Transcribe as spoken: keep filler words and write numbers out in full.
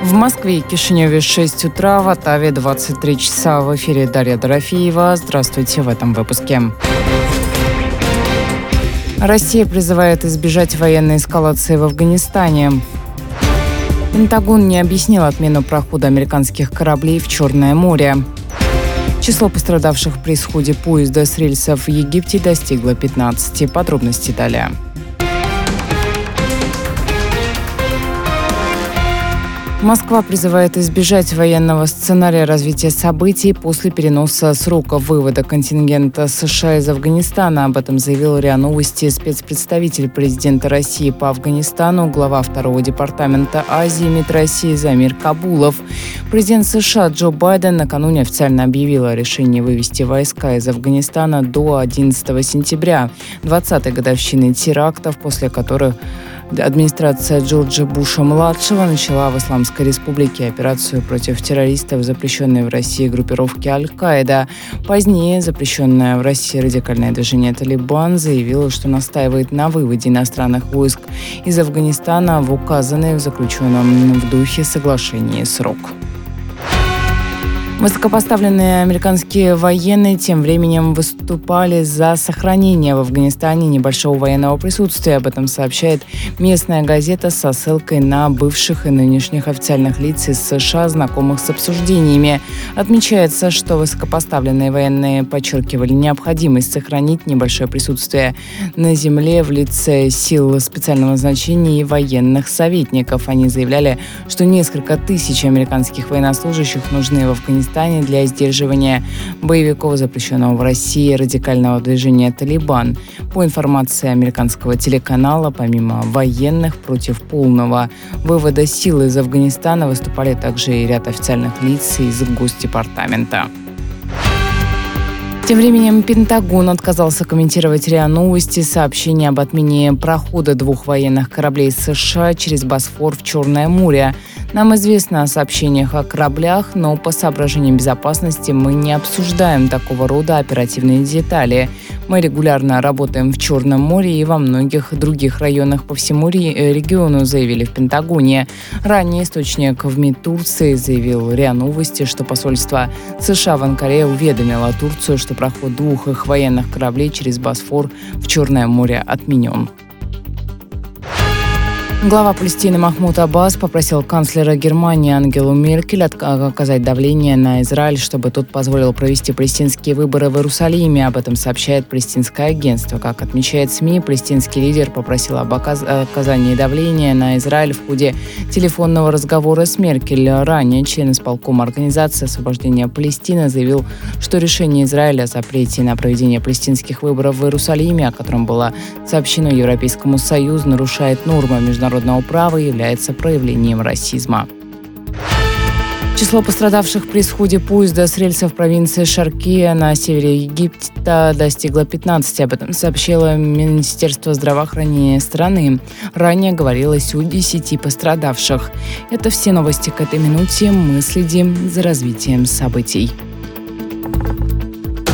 В Москве и Кишиневе шесть утра, в Оттаве двадцать три часа. В эфире Дарья Дорофеева. Здравствуйте в этом выпуске. Россия призывает избежать военной эскалации в Афганистане. Пентагон не объяснил отмену прохода американских кораблей в Черное море. Число пострадавших при сходе поезда с рельсов в Египте достигло пятнадцати. Подробности далее. Москва призывает избежать военного сценария развития событий после переноса срока вывода контингента США из Афганистана. Об этом заявил РИА Новости спецпредставитель президента России по Афганистану, глава второго департамента Азии МИД России Замир Кабулов. Президент США Джо Байден накануне официально объявил о решении вывести войска из Афганистана до одиннадцатого сентября, двадцатой годовщины терактов, после которых администрация Джорджа Буша-младшего начала в Исламской Республике операцию против террористов, запрещенной в России группировки Аль-Каида. Позднее запрещенное в России радикальное движение «Талибан» заявило, что настаивает на выводе иностранных войск из Афганистана в указанный в заключенном в духе соглашении срок. Высокопоставленные американские военные тем временем выступали за сохранение в Афганистане небольшого военного присутствия. Об этом сообщает местная газета со ссылкой на бывших и нынешних официальных лиц из США, знакомых с обсуждениями. Отмечается, что высокопоставленные военные подчеркивали необходимость сохранить небольшое присутствие на земле в лице сил специального назначения и военных советников. Они заявляли, что несколько тысяч американских военнослужащих нужны в Афганистане для сдерживания боевиков, запрещенного в России радикального движения «Талибан». По информации американского телеканала, помимо военных, против полного вывода сил из Афганистана выступали также и ряд официальных лиц из Госдепартамента. Тем временем Пентагон отказался комментировать РИА Новости сообщение об отмене прохода двух военных кораблей США через Босфор в Черное море. Нам известно о сообщениях о кораблях, но по соображениям безопасности мы не обсуждаем такого рода оперативные детали. Мы регулярно работаем в Черном море и во многих других районах по всему региону, заявили в Пентагоне. Ранее источник в МИД Турции заявил РИА Новости, что посольство США в Анкаре уведомило Турцию, что проход двух их военных кораблей через Босфор в Черное море отменен. Глава Палестины Махмуд Аббас попросил канцлера Германии Ангелу Меркель оказать давление на Израиль, чтобы тот позволил провести палестинские выборы в Иерусалиме. Об этом сообщает палестинское агентство. Как отмечает СМИ, палестинский лидер попросил об оказании давления на Израиль в ходе телефонного разговора с Меркель. Ранее член исполкома Организации освобождения Палестины заявил, что решение Израиля о запрете на проведение палестинских выборов в Иерусалиме, о котором было сообщено Европейскому Союзу, нарушает нормы международного права и является проявлением расизма. Число пострадавших при сходе поезда с рельсов провинции Шаркия на севере Египта достигло пятнадцати. Об этом сообщило Министерство здравоохранения страны. Ранее говорилось о десяти пострадавших. Это все новости к этой минуте. Мы следим за развитием событий.